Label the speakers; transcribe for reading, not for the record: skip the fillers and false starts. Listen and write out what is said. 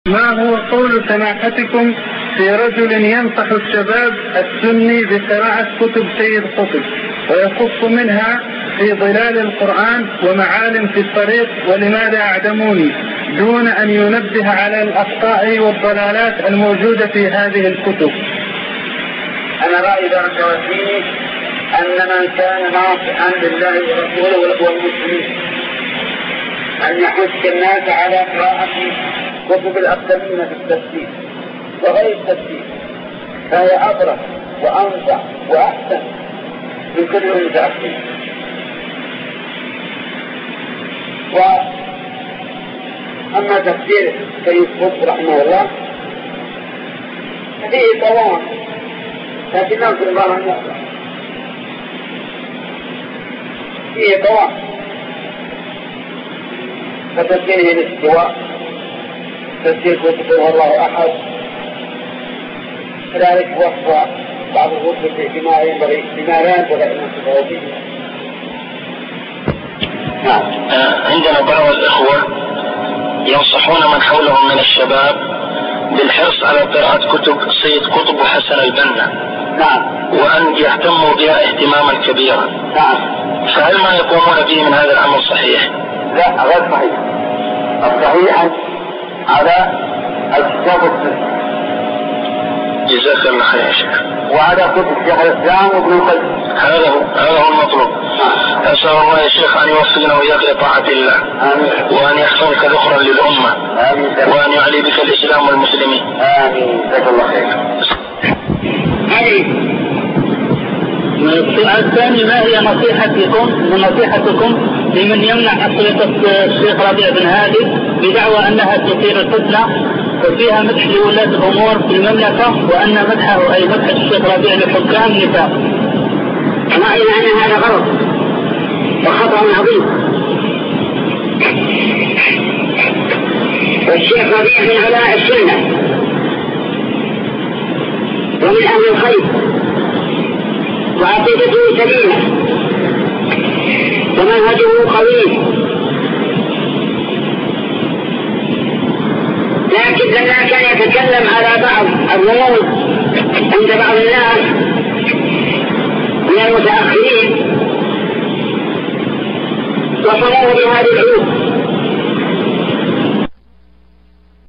Speaker 1: ما هو قول سماحتكم في رجل ينصح الشباب السني بقراءة كتب سيد قطب ويقص منها في ظلال القرآن ومعالم في الطريق ولماذا أعدموني دون أن ينبه على الأخطاء والضلالات الموجودة في هذه الكتب؟
Speaker 2: أنا رأيي بركواتيني أن من كان ناصحا لله ورسوله والمسلمين أن يحث الناس على قراءة كتب الأقدمين في التفسير وغير التفسير، فهي أبرك وأنفع وأحسن من كل المتأخرين. وأما تفسير سيد قطب رحمه الله فيه طوال، لكن ننصر الله أن يقرأ فيه طوال، فتفسيره الاستواء، تفسير كتب والله أحد، كذلك وصف بعض الكتب بما ينبغي بما لا ينبغي أن ينصفه به.
Speaker 3: عندنا بعض الإخوة ينصحون من حولهم من الشباب بالحرص على قراءة كتب سيد قطب وحسن البنا، وأن يهتموا بها اهتماما كبيرا. فهل ما يقومون به من هذا الأمر صحيح؟
Speaker 2: لا، غير صحيح. الصحيح على الكتاب السنة.
Speaker 3: جزاك الله خير يا شيخ.
Speaker 2: وعلى كتب شيخ الإسلام وابن القيم.
Speaker 3: هذا هو المطلوب. أسأل الله يا شيخ أن يوفقنا وإياك لطاعة الله. وأن يحفظك ذخرا للأمة. وأن يعلي بك الإسلام والمسلمين.
Speaker 2: آمين. جزاك الله خير.
Speaker 1: السؤال الثاني: ما هي نصيحتكم لمن يمنع حصيلة الشيخ ربيع بن هادي بدعوى أنها تثير الفتنة وفيها مدح لولاة الأمور في المملكة، وأن مدحه أي مدح الشيخ ربيع للحكام نفاق؟
Speaker 2: رأينا أن هذا غلط وخطأ عظيم. والشيخ ربيع من علماء السنة ومن أهل الخير، وعقيدته سليمة ومنهجه قوي، لكن لما كان يتكلم على بعض الرموز عند بعض الناس من المتأخرين وصلوا بهذه العيوب